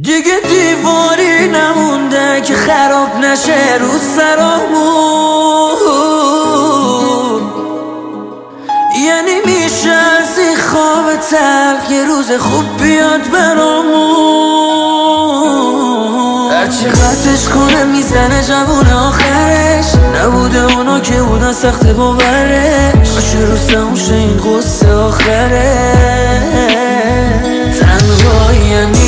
دیگه دیواری نمونده که خراب نشه رو سرامون. یعنی میشه از این خواب تلخ یه روز خوب بیاد برامون. هرچی قطعش کنه میزنه جوون آخرش، نبوده اونا که بودن سخت باورش. باشه رو سموشه این قصه آخره. تنهایی